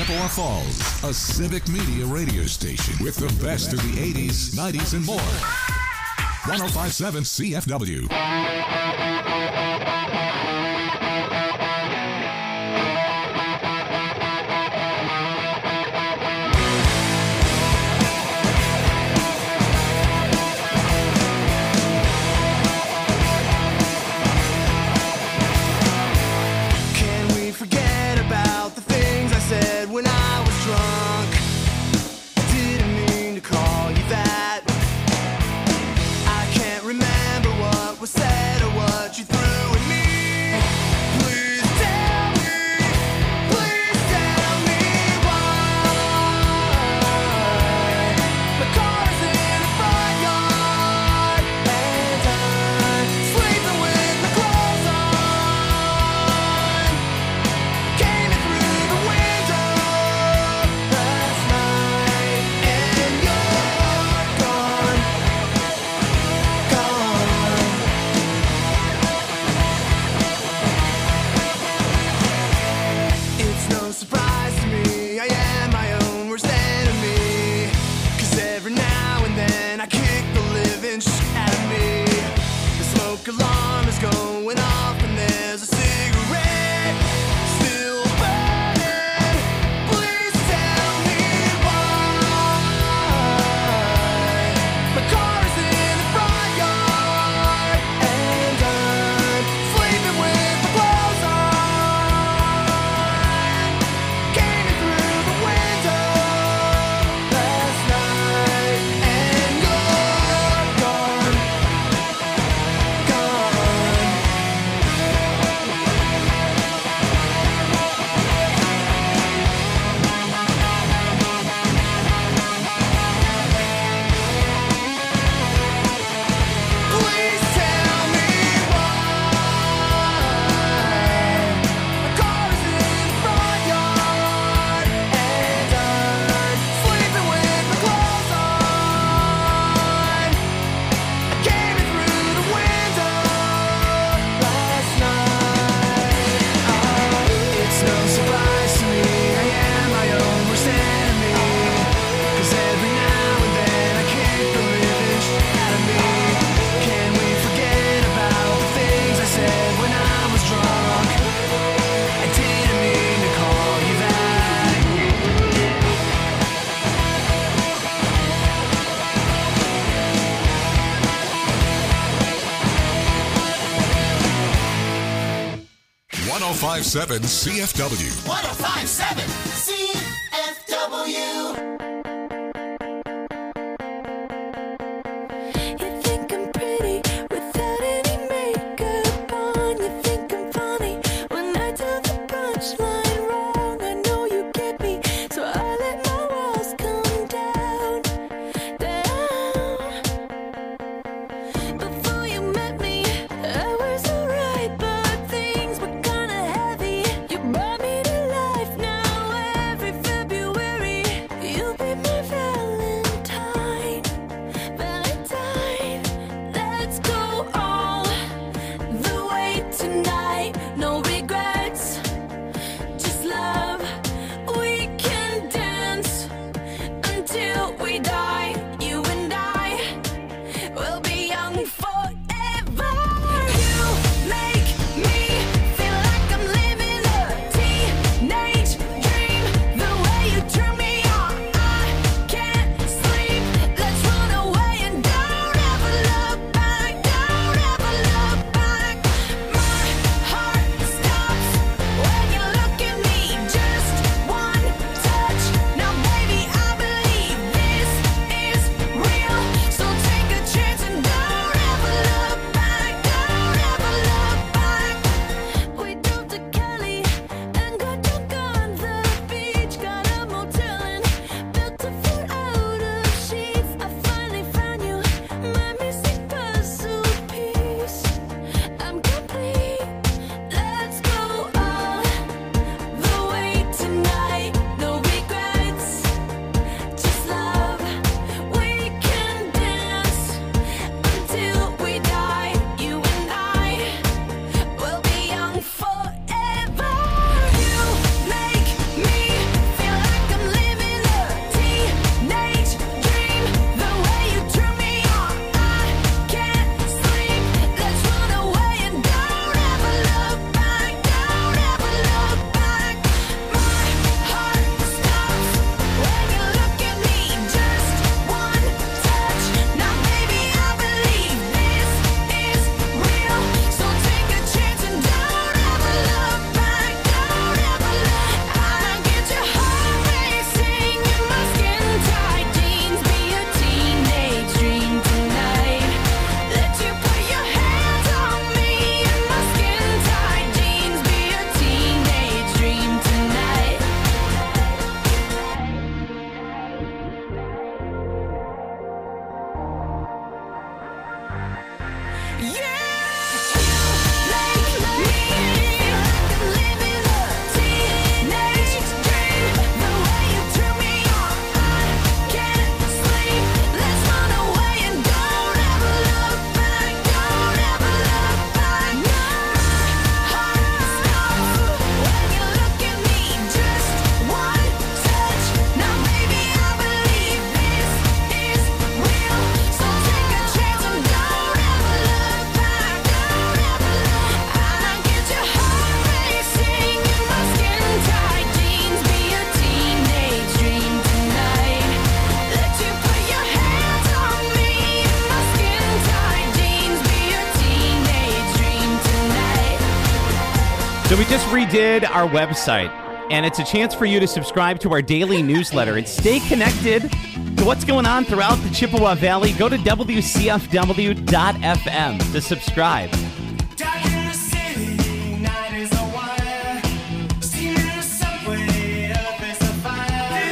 Chippewa Falls, a civic media radio station with the best of the 80s, 90s, and more. 105.7 CFW. When I was drunk, I didn't mean to call you that. I can't remember what was said or what you threw at me. Please tell me why. My car's in the front yard and I'm sleeping with my clothes on. Came in through the window last night and you're gone. It's no surprise to me, I am my own worst enemy. 'Cause every now and then I kick the living shit out of me. The smoke alarm is going off and there's a cigarette still burning. Please tell me why. My car is in the front yard and I'm sleeping with my clothes on. Came in through the window last night and you're gone. Please tell me why. My car is in the front yard and I'm sleeping with my clothes on. I came in through the window last night. It's no surprise to me, I am my own worst enemy. 'Cause every now and then I kick the living shit out of me. Can we forget about the things I said when I was drunk? I didn't mean to call you that. 105.7 CFW. 1057 CFW. You think I'm pretty without any makeup on. You think I'm funny when I tell the punchline wrong. I know you get me, so I let my walls come down. Before you met me, I was alright, but things were kinda heavy. You brought me to life now every February. So we just redid our website, and it's a chance for you to subscribe to our daily newsletter and stay connected to what's going on throughout the Chippewa Valley. Go to WCFW.fm to subscribe. Dark in the city, night is a wire. Steam in the subway, earth is a fire.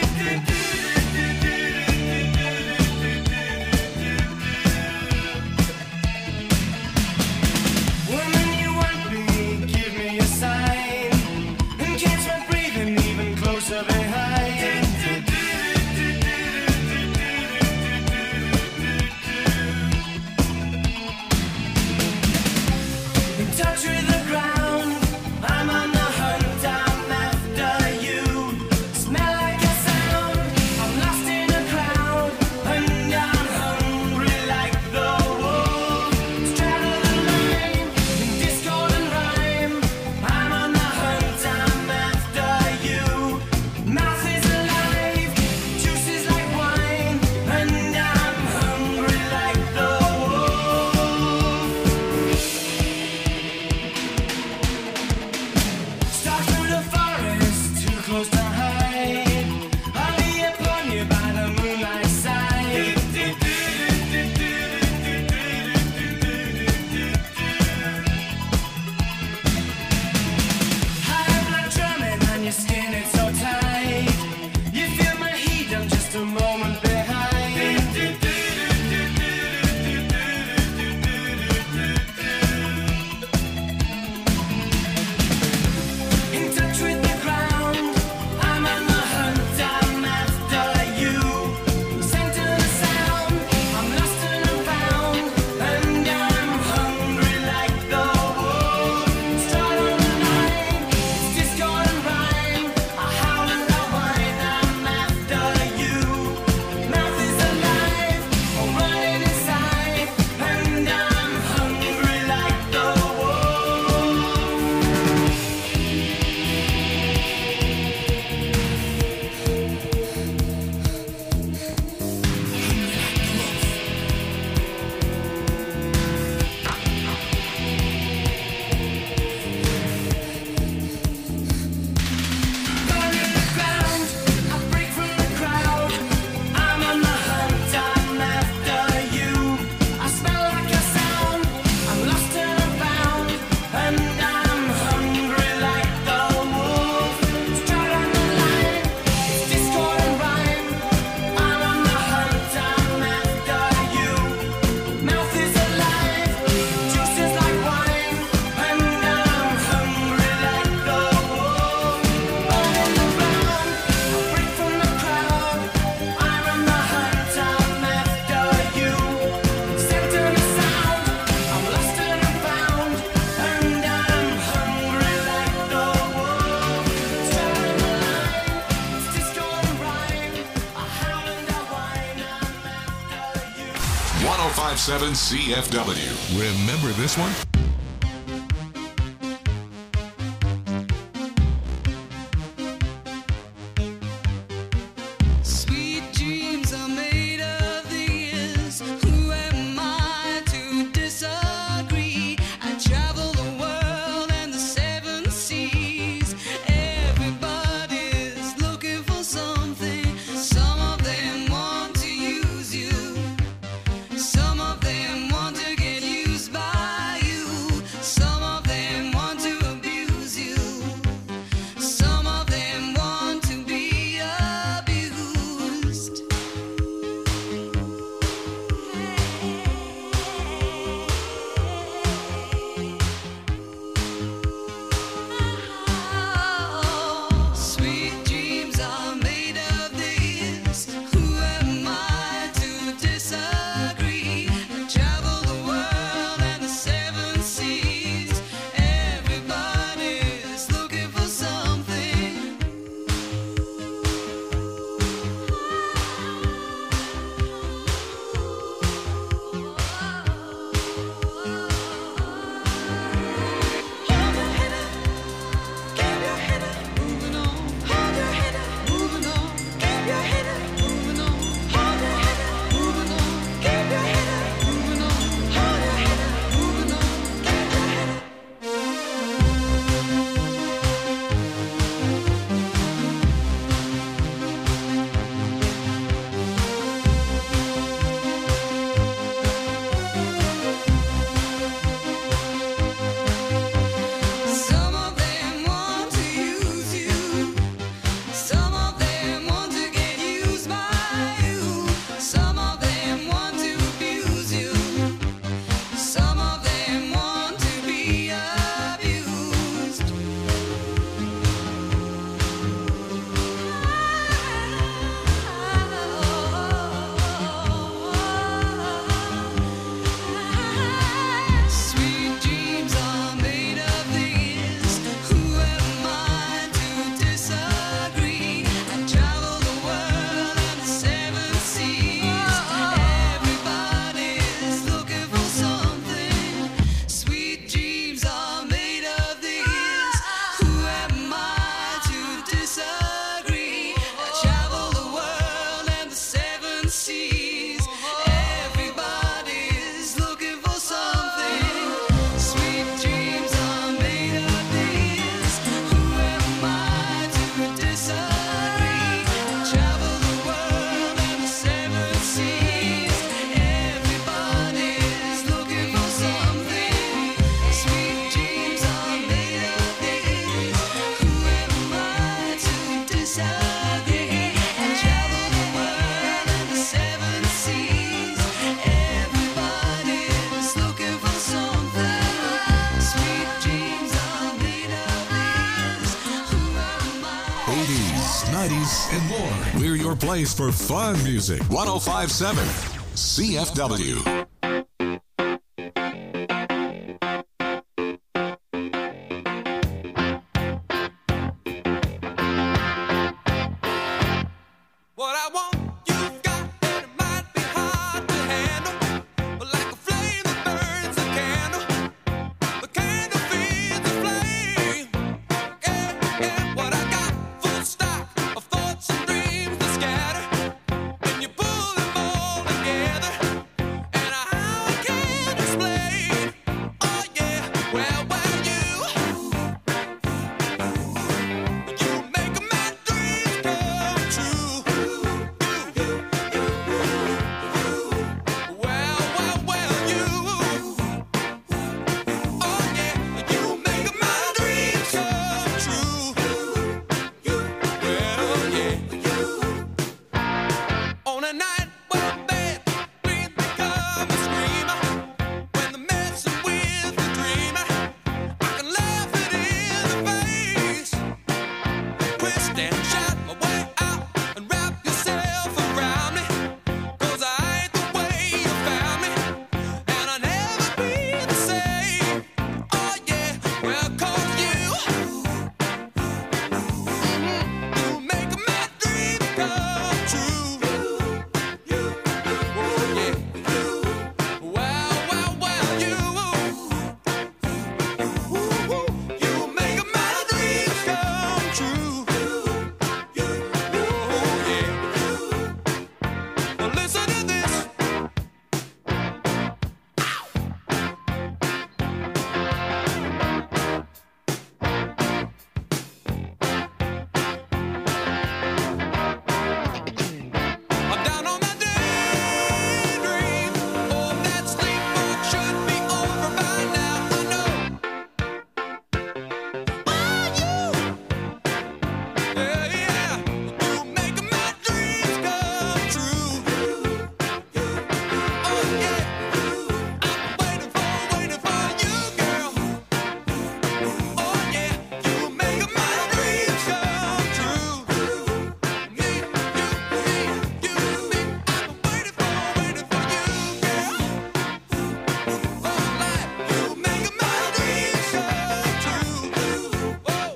Woman, you want me, give me a sign. And catch my breathing even closer behind. In touch with the ground, I'm on the hunt, I'm after you. Smell like a sound, I'm lost in a crowd, and I'm hungry like the wolf. Straddle the line, in discord and rhyme, I'm on the hunt, I'm after you. Mouth is alive, juice is like wine, and I'm hungry like the wolf. Stalk through the forest, too close to hide. I'll be upon you by the moonlight side. High blood drumming on your skin, it's so tight. You feel my heat, I'm just a moment behind. In touch with the ground, I'm on the hunt, I'm after you. Center the sound, I'm lost and I'm found, and I'm hungry like the wolf. Stride on the line, it's discord and rhyme. I howl and I whine, I'm after you. Mouth is alive, I'm running inside, and I'm hungry like the wolf. Burn in the ground, I break from the crowd. I'm on the hunt, I'm after you. I smell like a sound, I'm lost and I'm found, and I'm hungry like the wolf. Stride on the line, it's discord and rhyme. I'm on the hunt, I'm after you. Mouth is alive, juice is like wine, and I'm hungry like the wolf. Burn in the ground, I break from the crowd. I'm on the hunt, I'm after you. Center the sound, I'm lost and I'm found, and I'm hungry like the wolf. Stride on the line, it's discord and rhyme. I howl and I whine, I'm after you. 1057 CFW. Remember this one? Sweet dreams are made of these. Who am I to disagree? I travel the world and the seven seas. Everybody's looking for something. Some of them want to use you. Some of them want to get used by you. 90s, and more. We're your place for fun music. 105.7 CFW. What I want, you've got, and it might be hard to handle. But like a flame that burns a candle, the candle feeds the flame. Yeah, yeah, what I got, full stock of thoughts and dreams that scatter. When you pull them all together, and I can't explain. Oh yeah, well, you make my dreams come true. On a night when bad dreams become a screamer, when the messing with the dreamer, I can laugh it in the face, twist and shout my way out and wrap yourself around me, 'cause I ain't the way you found me, and I'll never be the same. Oh yeah, well, 'cause you make my dreams come true. You make my dreams come true. Well, listen to this. I'm down on my daydream. Oh, that sleepwalk should be over by now. I know. Yeah, yeah. You make my dreams come true. Oh yeah. I'm waiting for you, girl. Oh yeah. You make my dreams come true. Me. I'm waiting for you, girl. Oh, life. You make my dreams come true. Whoa.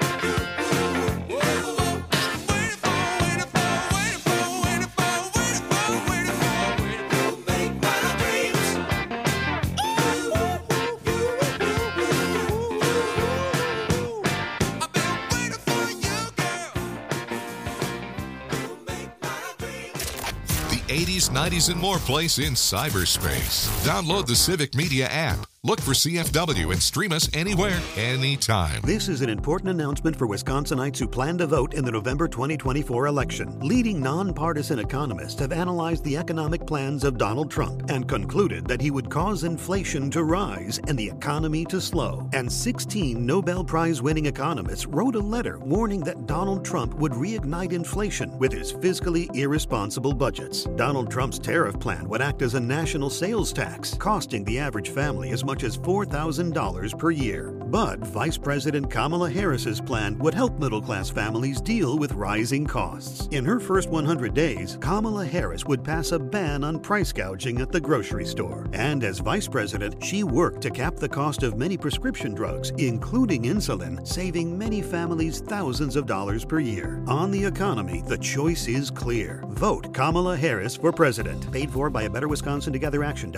The 80s, 90s, and more place in cyberspace. Download the Civic Media app. Look for CFW and stream us anywhere, anytime. This is an important announcement for Wisconsinites who plan to vote in the November 2024 election. Leading nonpartisan economists have analyzed the economic plans of Donald Trump and concluded that he would cause inflation to rise and the economy to slow. And 16 Nobel Prize-winning economists wrote a letter warning that Donald Trump would reignite inflation with his fiscally irresponsible budgets. Donald Trump's tariff plan would act as a national sales tax, costing the average family as much as $4,000 per year. But Vice President Kamala Harris's plan would help middle-class families deal with rising costs. In her first 100 days, Kamala Harris would pass a ban on price gouging at the grocery store. And as Vice President, she worked to cap the cost of many prescription drugs, including insulin, saving many families thousands of dollars per year. On the economy, the choice is clear. Vote Kamala Harris for president. Paid for by A Better Wisconsin Together Action,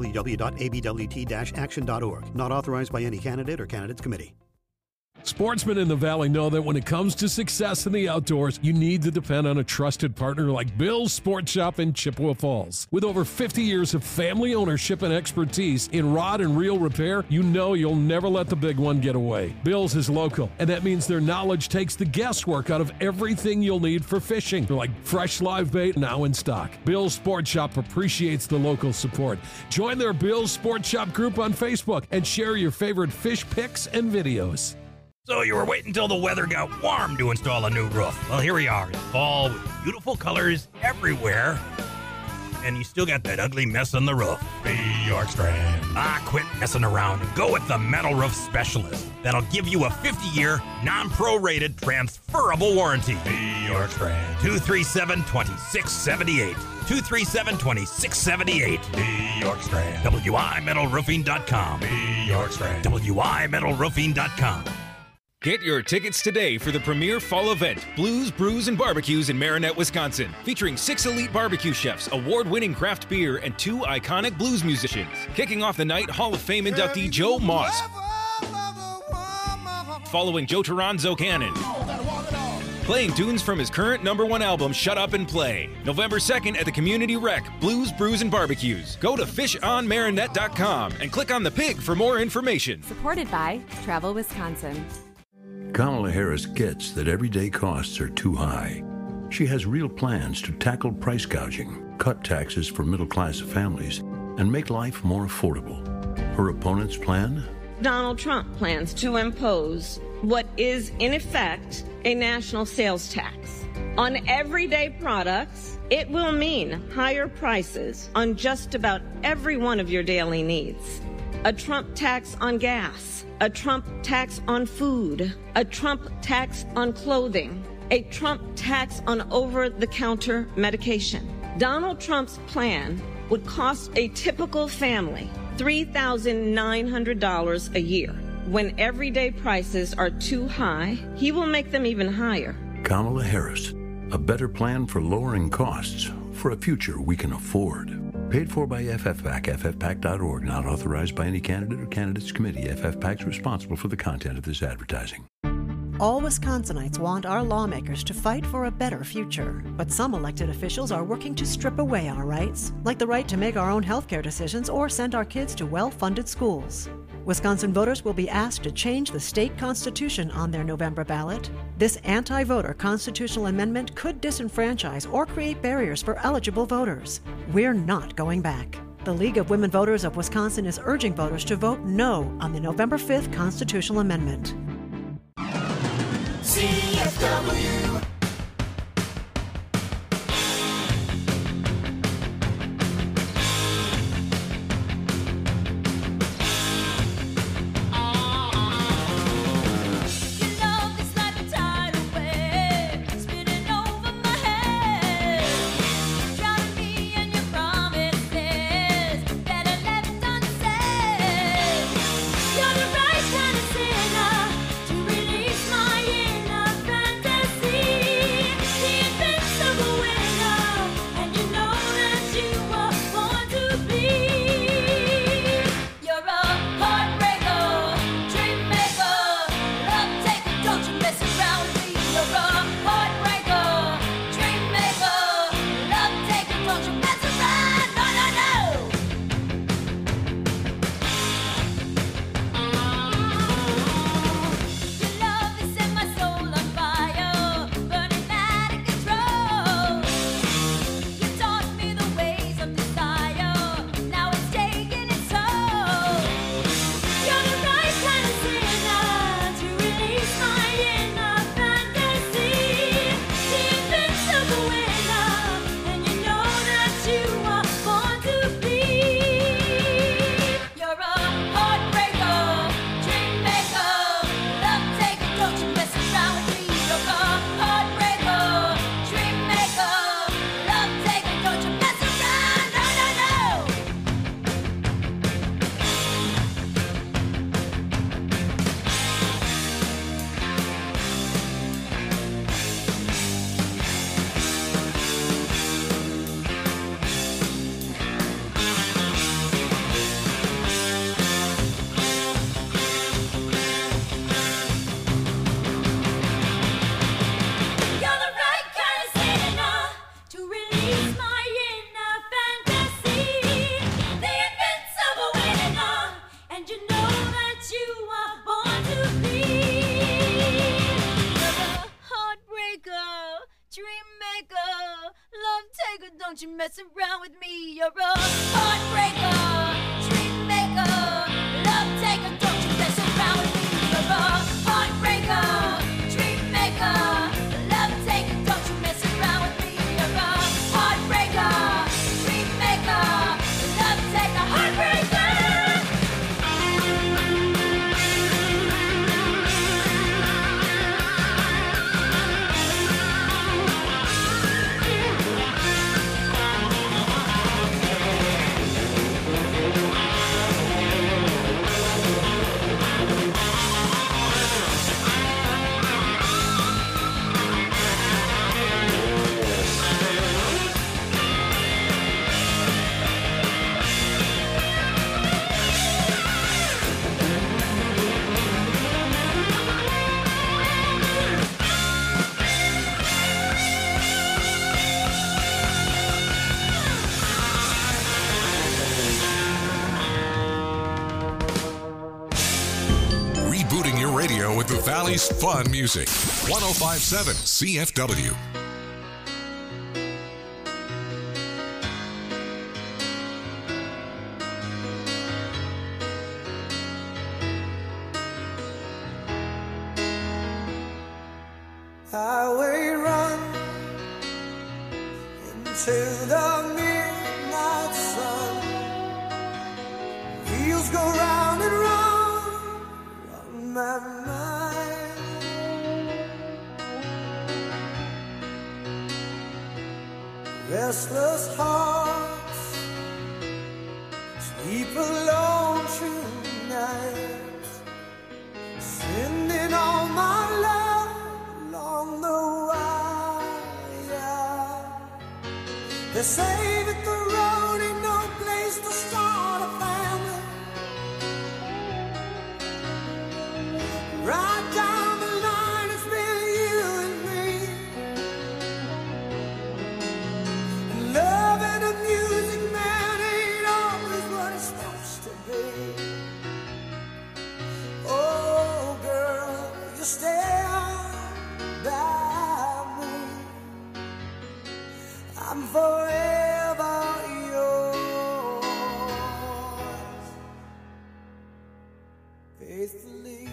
www.abwt-action.org. Not authorized by any candidate or candidates committee. Sportsmen in the Valley know that when it comes to success in the outdoors, you need to depend on a trusted partner like Bill's Sport Shop in Chippewa Falls. With over 50 years of family ownership and expertise in rod and reel repair, you know you'll never let the big one get away. Bill's is local, and that means their knowledge takes the guesswork out of everything you'll need for fishing, like fresh live bait now in stock. Bill's Sport Shop appreciates the local support. Join their Bill's Sport Shop group on Facebook and share your favorite fish pics and videos. So you were waiting until the weather got warm to install a new roof. Well, here we are in fall with beautiful colors everywhere. And you still got that ugly mess on the roof. Hey, York Strand. Quit messing around and go with the Metal Roof Specialist. That'll give you a 50-year, non-prorated, transferable warranty. New York Strand. 237-2678. 237-2678. New York Strand. WIMetalRoofing.com. New York Strand. WIMetalRoofing.com. Get your tickets today for the premier fall event, Blues, Brews, and Barbecues in Marinette, Wisconsin, featuring 6 elite barbecue chefs, award-winning craft beer, and 2 iconic blues musicians. Kicking off the night, Hall of Fame inductee Joe Moss, following Joe Toronzo Cannon, playing tunes from his current #1 album, Shut Up and Play. November 2nd at the Community Rec, Blues, Brews, and Barbecues. Go to fishonmarinette.com and click on the pig for more information. Supported by Travel Wisconsin. Kamala Harris gets that everyday costs are too high. She has real plans to tackle price gouging, cut taxes for middle-class families, and make life more affordable. Her opponent's plan? Donald Trump plans to impose what is, in effect, a national sales tax. On everyday products, it will mean higher prices on just about every one of your daily needs. A Trump tax on gas. A Trump tax on food, a Trump tax on clothing, a Trump tax on over-the-counter medication. Donald Trump's plan would cost a typical family $3,900 a year. When everyday prices are too high, he will make them even higher. Kamala Harris, a better plan for lowering costs for a future we can afford. Paid for by FFPAC, ffpac.org, not authorized by any candidate or candidates committee. FFPAC is responsible for the content of this advertising. All Wisconsinites want our lawmakers to fight for a better future. But some elected officials are working to strip away our rights, like the right to make our own healthcare decisions or send our kids to well-funded schools. Wisconsin voters will be asked to change the state constitution on their November ballot. This anti-voter constitutional amendment could disenfranchise or create barriers for eligible voters. We're not going back. The League of Women Voters of Wisconsin is urging voters to vote no on the November 5th constitutional amendment. CFW. Don't you mess around with me, you're a heartbreaker, dream maker, love taker. Don't you mess around with me, you're a heartbreaker, dream maker, love taker. Don't you mess around with me, you're a heartbreaker, dream maker, love taker, heartbreaker. radio with the Valley's fun music. 105.7 CFW. Highway run into the midnight sun. Wheels go round and round on my mind. Restless hearts sleep alone through nights, sending all my love along the wire. They say that the road ain't no place to start a family. Right down the line, it's been you and me. And loving and music, man, ain't always what it's supposed to be. Oh, girl, you stand by me. I'm forever yours, faithfully.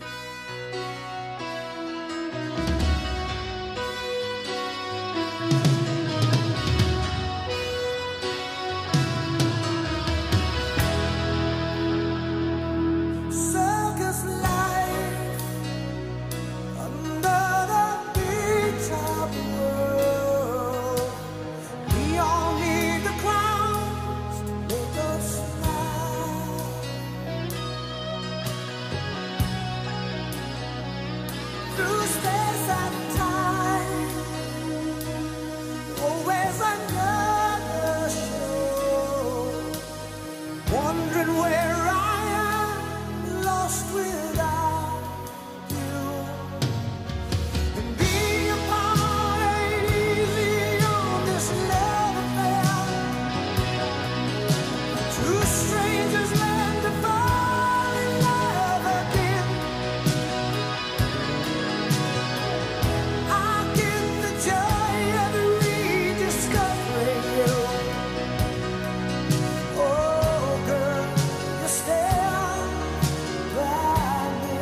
Circus life under the big top world. We all need the clowns to make us smile. Through space and time, always another show. Wondering where I am, lost without you. And being apart ain't easy on this love affair. Two strangers learn to fall in love again. I get the joy of rediscovering you. Oh, girl, you stand by me.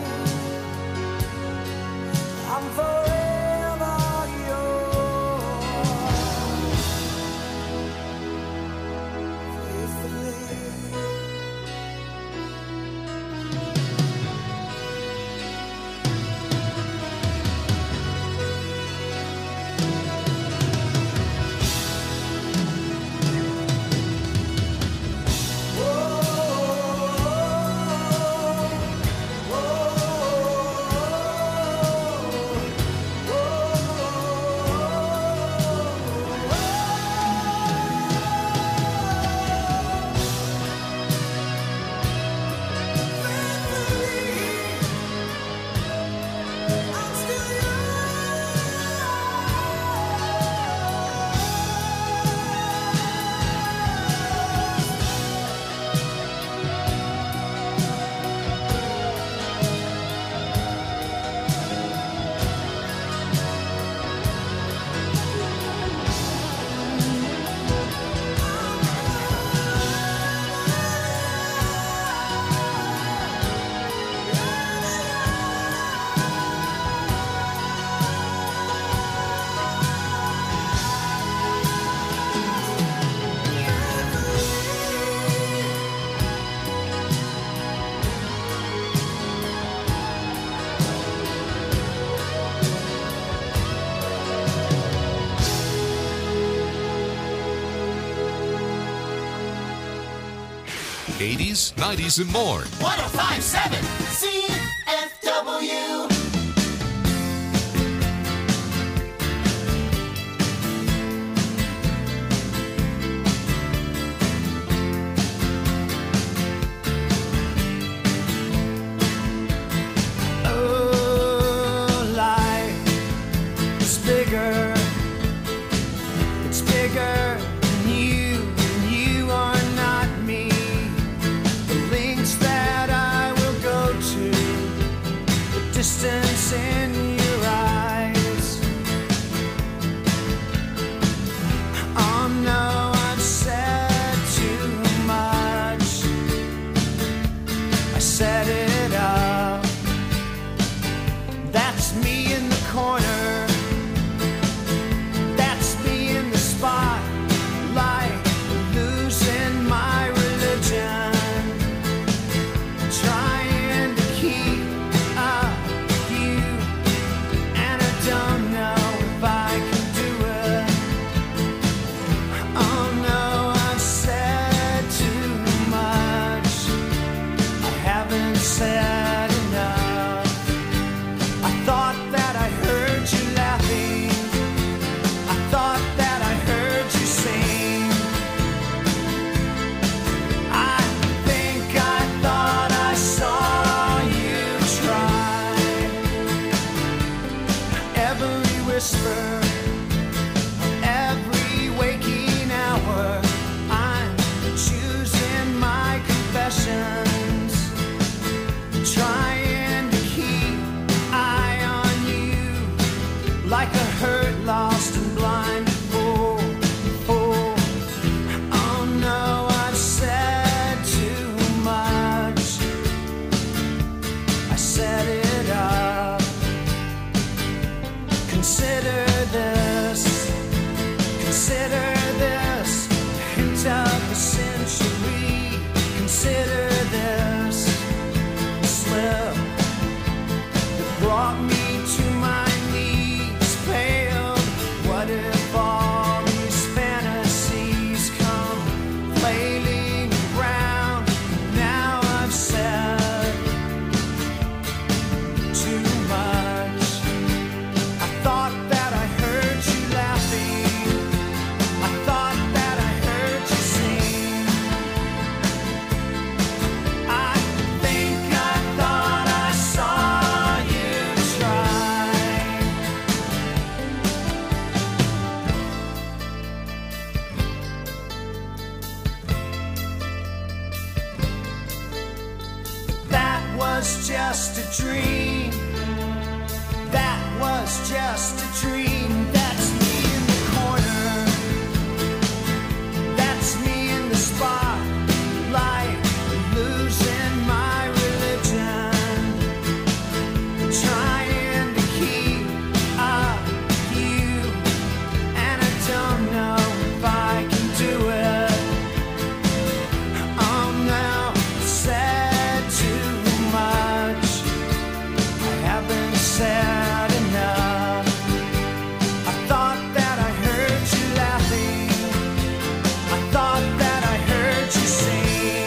I'm forever yours, faithfully. '80s, '90s, and more. 1057 CFW. Oh, life is bigger. It's bigger than you, and you are not me. The lengths that I will go to was just a dream. That was just a dream. That's me in the corner. That's me in the spotlight, losing my religion, trying to keep up with you, and I don't know if I can do it. Oh no, I said too much. I haven't said enough. I thought that I heard you laughing. I thought that I heard you sing.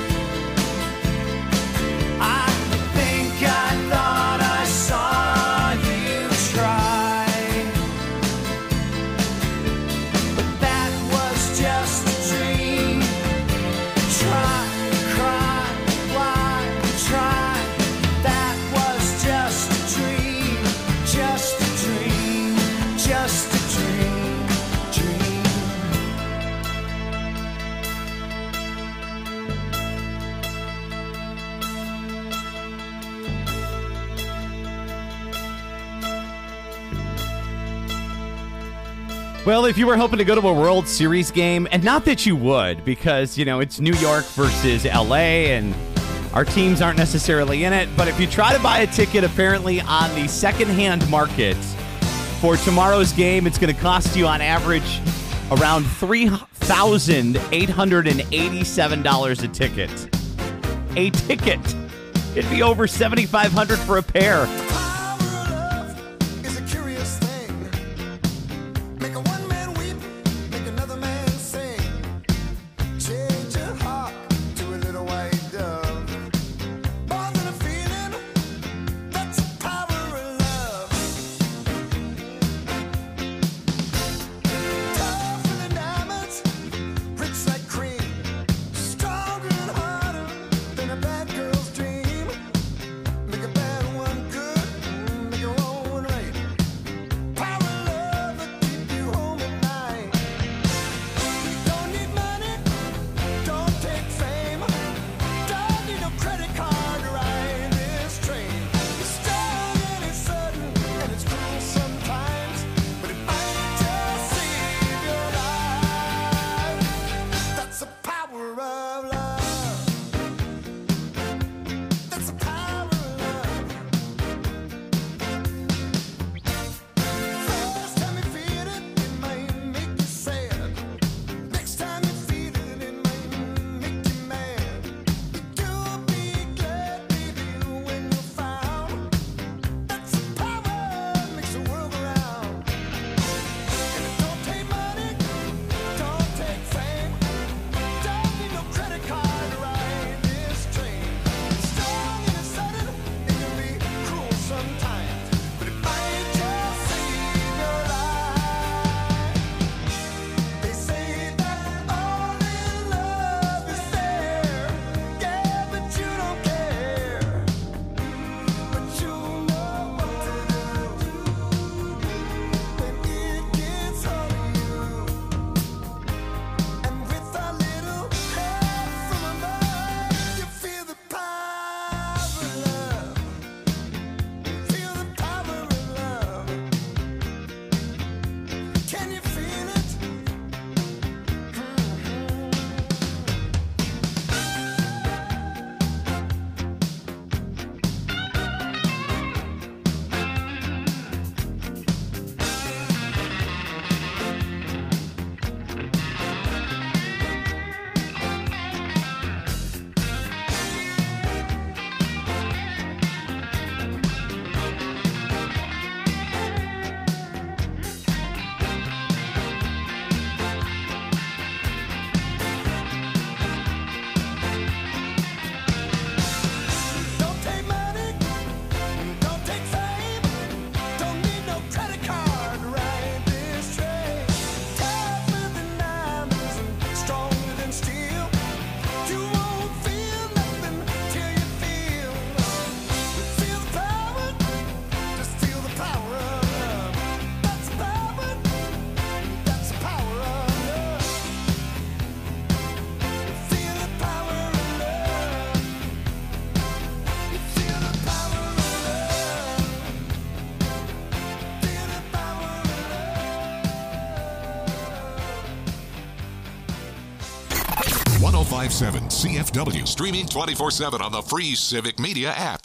I think I thought I saw you try, but that was just a dream. Try, cry, why, try. That was just a dream, just a dream, just a dream, dream. Well, if you were hoping to go to a World Series game, and not that you would, because, you know, it's New York versus LA, and our teams aren't necessarily in it, but if you try to buy a ticket, apparently on the secondhand market for tomorrow's game, it's going to cost you on average around $3,887 a ticket. A ticket. It'd be over $7,500 for a pair. Is a curious thing. Make a one man weep, make another man sing. Change your heart to a little white dove. More than a feeling, that's the power of love. Tough in the diamonds, rich like cream. Stronger and harder than a bad girl's dream. Make a bad one good, 1057 CFW. Streaming 24/7 on the free Civic Media app.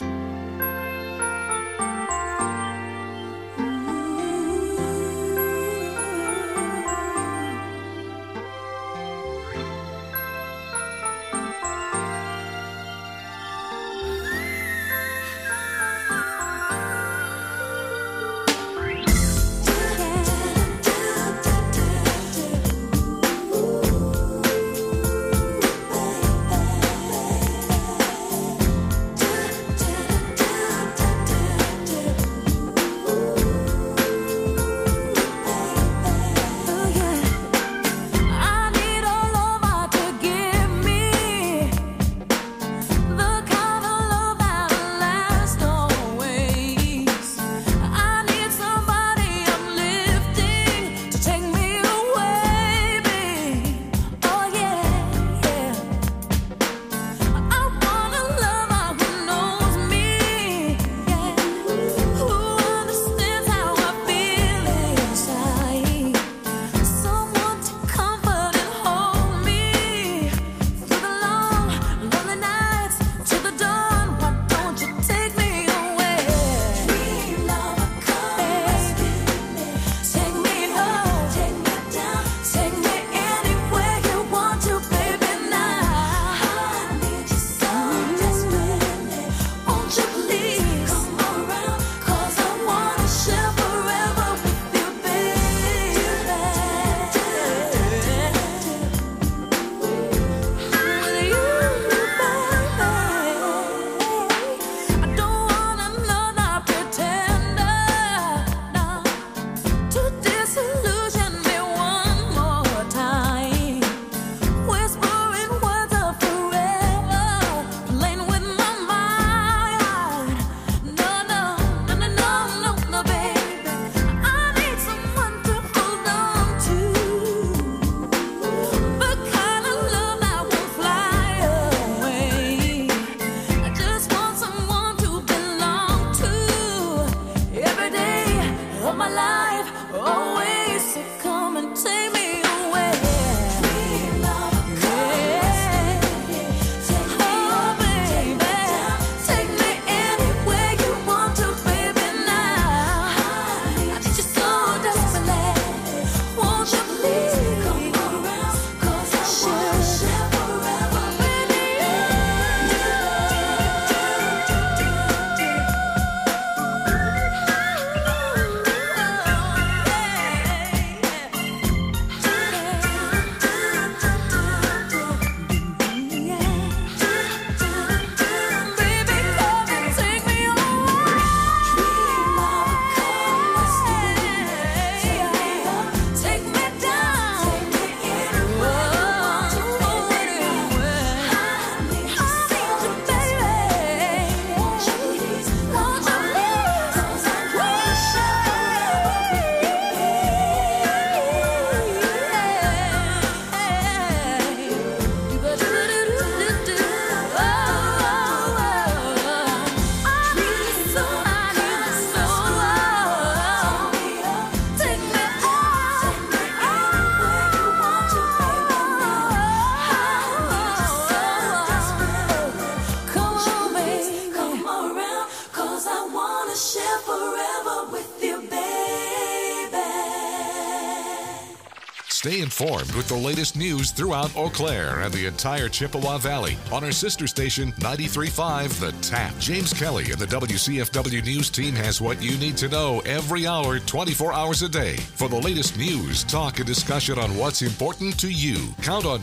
Stay informed with the latest news throughout Eau Claire and the entire Chippewa Valley on our sister station 93.5 The Tap. James Kelly and the WCFW News team has what you need to know every hour, 24 hours a day. For the latest news, talk, and discussion on what's important to you, count on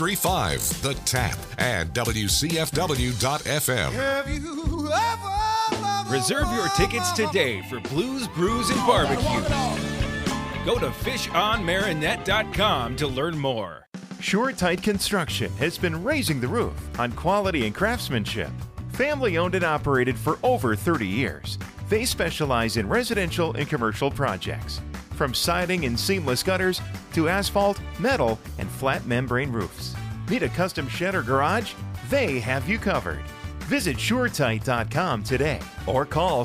93.5 The Tap and WCFW.FM. Have you ever Reserve your tickets today for Blues, Brews, and Barbecue. Go to fishonmarinette.com to learn more. SureTight Construction has been raising the roof on quality and craftsmanship. Family owned and operated for over 30 years. They specialize in residential and commercial projects, from siding and seamless gutters to asphalt, metal, and flat membrane roofs. Need a custom shed or garage? They have you covered. Visit SureTight.com today or call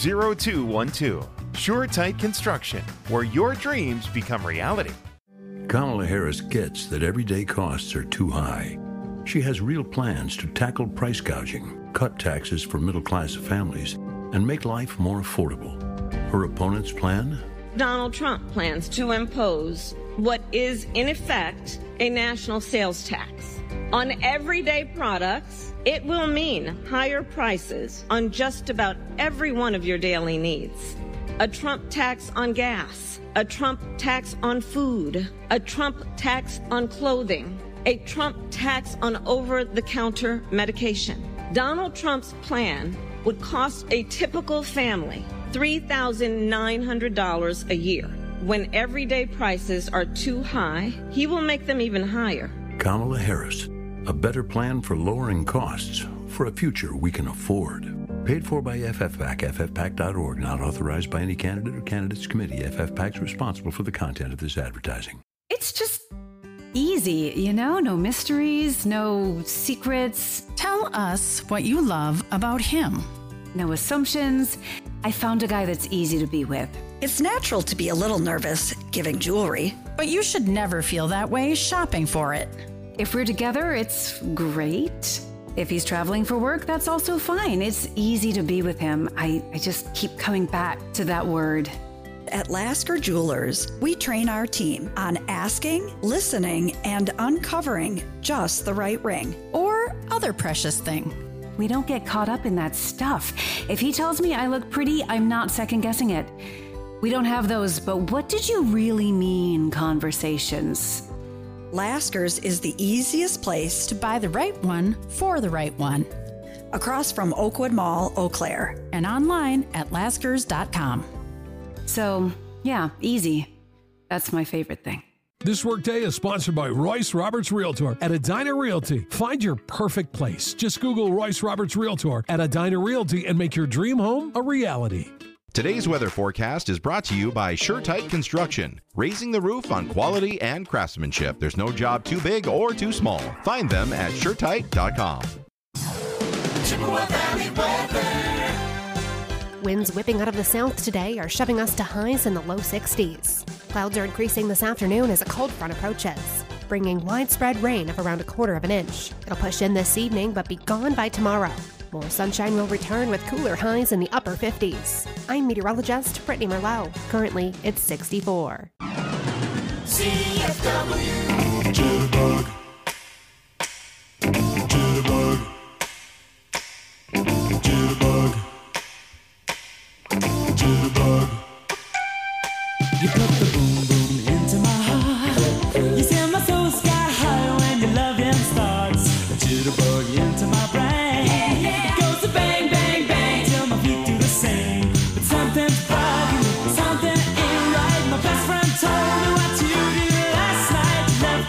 715-720-0212. SureTight Construction, where your dreams become reality. Kamala Harris gets that everyday costs are too high. She has real plans to tackle price gouging, cut taxes for middle-class families, and make life more affordable. Her opponent's plan? Donald Trump plans to impose what is, in effect, a national sales tax. On everyday products, it will mean higher prices on just about every one of your daily needs. A Trump tax on gas, a Trump tax on food, a Trump tax on clothing, a Trump tax on over-the-counter medication. Donald Trump's plan would cost a typical family $3,900 a year. When everyday prices are too high, he will make them even higher. Kamala Harris, a better plan for lowering costs for a future we can afford. Paid for by FFPAC, ffpac.org, not authorized by any candidate or candidates committee. FFPAC's responsible for the content of this advertising. It's just easy, you know? No mysteries, no secrets. Tell us what you love about him. No assumptions. I found a guy that's easy to be with. It's natural to be a little nervous giving jewelry. But you should never feel that way shopping for it. If we're together, it's great. If he's traveling for work, that's also fine. It's easy to be with him. I just keep coming back to that word. At Lasker Jewelers, we train our team on asking, listening, and uncovering just the right ring. Or other precious thing. We don't get caught up in that stuff. If he tells me I look pretty, I'm not second guessing it. We don't have those, but what did you really mean conversations. Lasker's is the easiest place to buy the right one for the right one. Across from Oakwood Mall, Eau Claire. And online at laskers.com. So, yeah, easy. That's my favorite thing. This workday is sponsored by Royce Roberts Realtor at Edina Realty. Find your perfect place. Just Google Royce Roberts Realtor at Edina Realty and make your dream home a reality. Today's weather forecast is brought to you by SureTight Construction, raising the roof on quality and craftsmanship. There's no job too big or too small. Find them at SureTight.com. Chippewa Valley weather. Winds whipping out of the south today are shoving us to highs in the low 60s. Clouds are increasing this afternoon as a cold front approaches, bringing widespread rain of around 1/4 inch. It'll push in this evening but be gone by tomorrow. More sunshine will return with cooler highs in the upper 50s. I'm meteorologist Brittany Merlot. Currently, it's 64. CFW. Jitterbug. Jitterbug. Jitterbug. Jitterbug. You put the boom boom into my heart. You send my soul sky high when your loving starts. A jitterbug into my brain. It goes to bang, bang, bang till my feet do the same. But something's bugging me, something ain't right. My best friend told me what you did last night.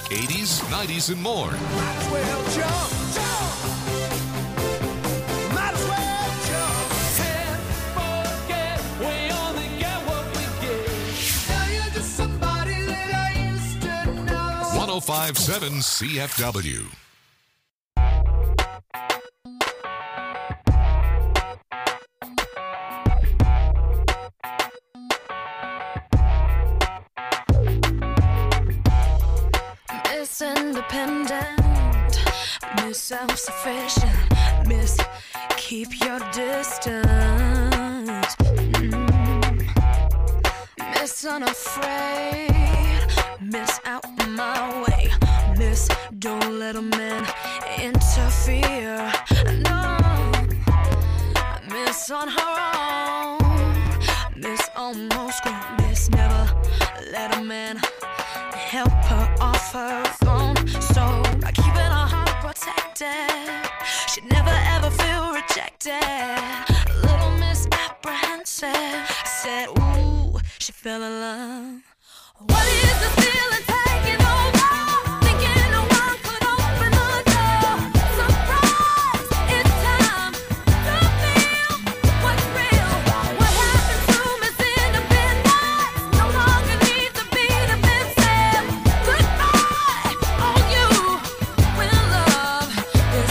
80s, 90s, and more. Might as well jump, jump. Might as well jump. Can't forget, we only get what we get. Now you're just somebody that I used to know. 1057 CFW. Miss Independent, Miss Self-Sufficient, Miss Keep Your Distance, Miss Unafraid, Miss Out My Way, Miss Don't Let a Man Interfere, no, Miss On Her Own, Miss Almost Grown, Miss Never Let a Man help her off her throne. So by keeping her heart protected, she'd never ever feel rejected. Little Miss Apprehensive said, ooh, she fell in love. What is the feeling taking over? Thinking no one could open the door. Surprise, it's time to feel what's real. What happened to Miss Independence? No longer needs to be defensive. Goodbye, all you when love is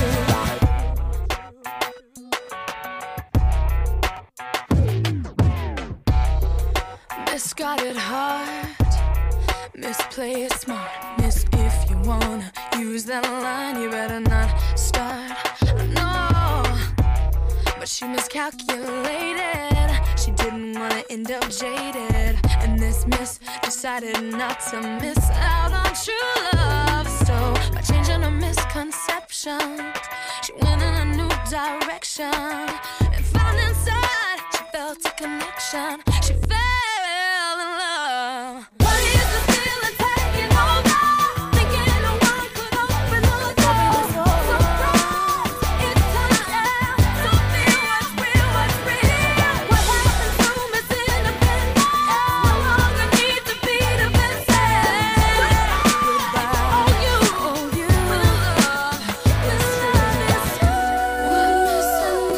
true. Miss got it hard. Miss play it smart. Miss if you wanna use that line, you better not start. No, but she miscalculated. She didn't wanna end up jaded. And this miss decided not to miss out on true love. So by changing her misconceptions, she went in a new direction and found inside she felt a connection. She fell in love. What is the feeling taking over? Thinking no one could open the door. Surprise, it's time to feel what's real, what's real. What happened to Miss Independence? No longer need to be defensive. Goodbye, all you when love is true. When Miss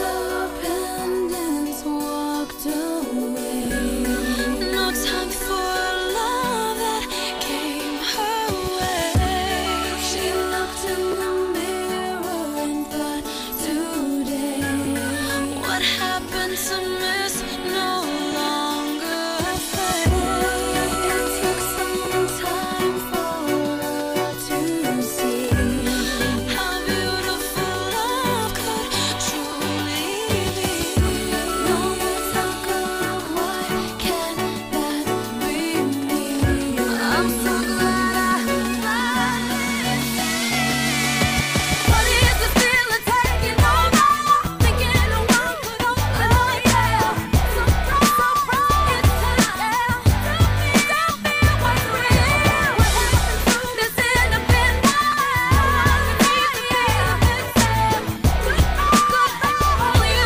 Independence walked away, no time for love that came her way. She looked in the mirror and thought, today, what happened to Miss no longer fades. It took some time for her to see how beautiful love could truly be. No more talk of why can't that be me? I'm so glad I finally see. What is the feeling taking over? Thinking no one could open the door. Surprise, surprise, it's time to feel what's real. What happened to Miss Independence? No longer needs to be defensive. Goodbye, all you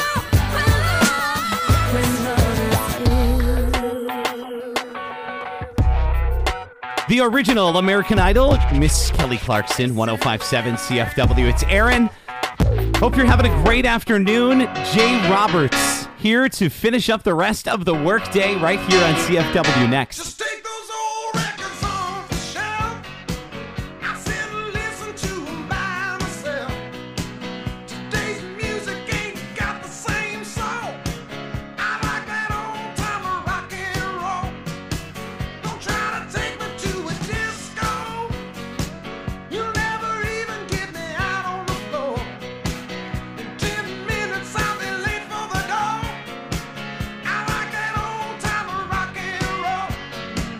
when love is true. The original American Idol, Miss Kelly Clarkson, 1057 CFW. It's Aaron. Hope you're having a great afternoon. Jay Roberts here to finish up the rest of the workday right here on CFW next. I sit and listen to 'em by myself. Today's music ain't got the same soul. I like that old time rock and roll. Don't try to take me to a disco. You'll never even get me out on the floor. In 10 minutes I'll be late for the door. I like that old time rock and roll.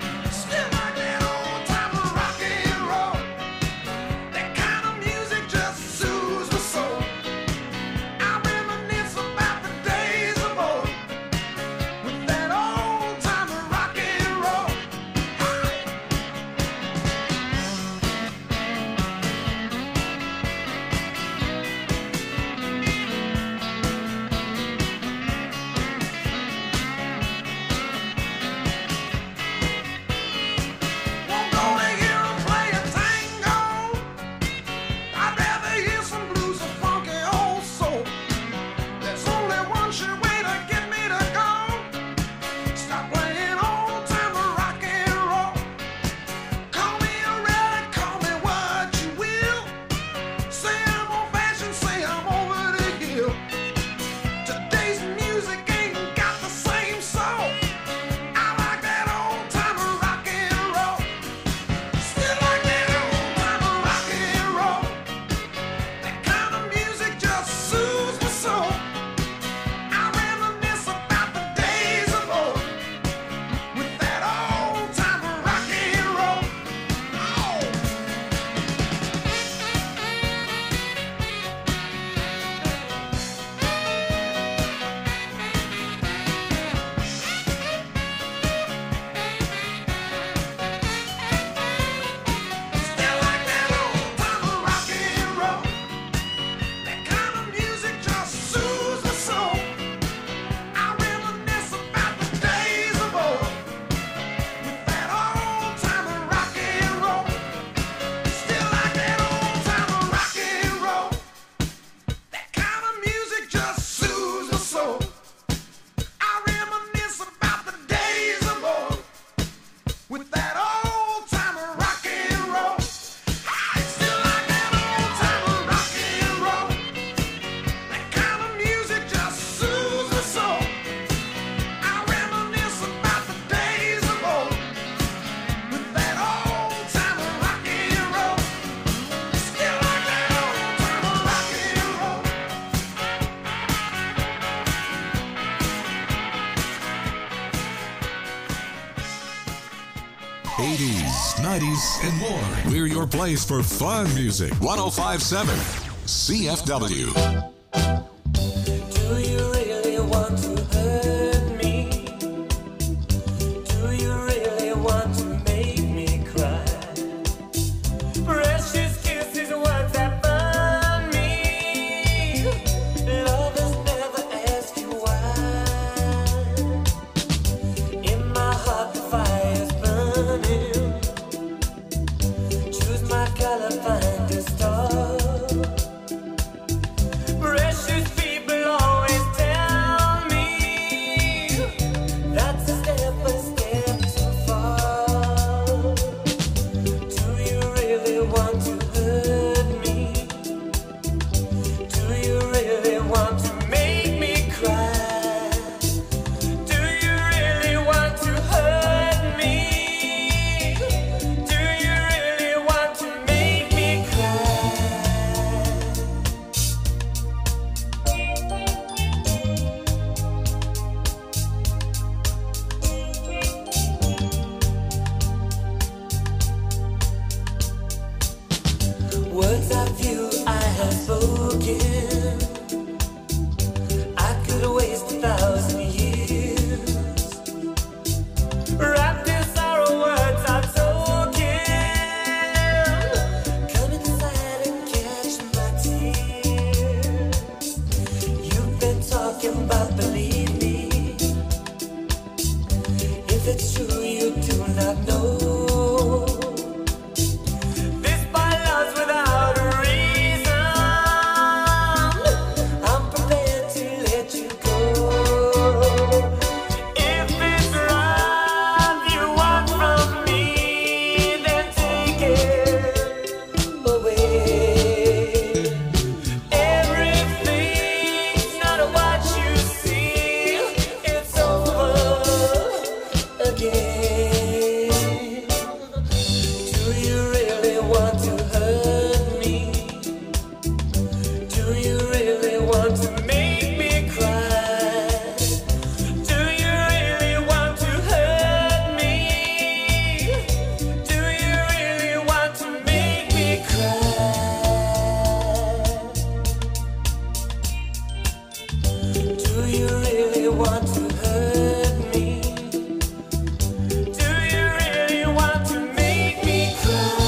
90s, and more. We're your place for fun music. 105.7 CFW. Do you really want to hurt me? Do you really want to make me cry? Precious kisses, words that burn me. Lovers never ask you why. In my heart the fire's burning. Choose my color, find a star. Precious people always tell me that's a step too far. Do you really want to hurt me? Do you really want to make me cry? Do you really want to hurt me? Do you really want to make me cry? Words of you I have spoken, I could waste 1,000 years. Wrapped in sorrow, words are token. Come inside and catch my tears. You've been talking about believe me. If it's true, you do not know. This by love's without a reason. I'm prepared to let you go. If it's love you want from me, then take it away. Everything's not what you see. It's over again. Do you really want to hurt me? Do you really want to make me cry? Do you really want to hurt me? Do you really want to make me cry? Do you really want to hurt me? Do you really want to make me cry?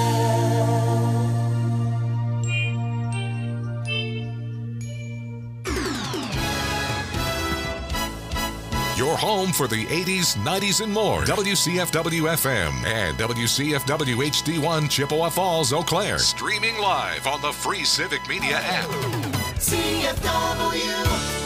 Your home for the 80s, 90s, and more. WCFW FM and WCFW HD1 Chippewa Falls, Eau Claire. Streaming live on the free Civic Media app. CFW.